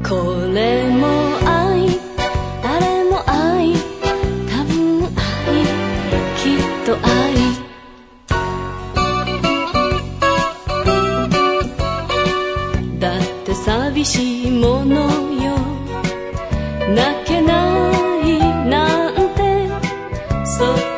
これも愛、あれも愛、多分愛、きっと愛。だって寂しいものよ、泣けないなんてそ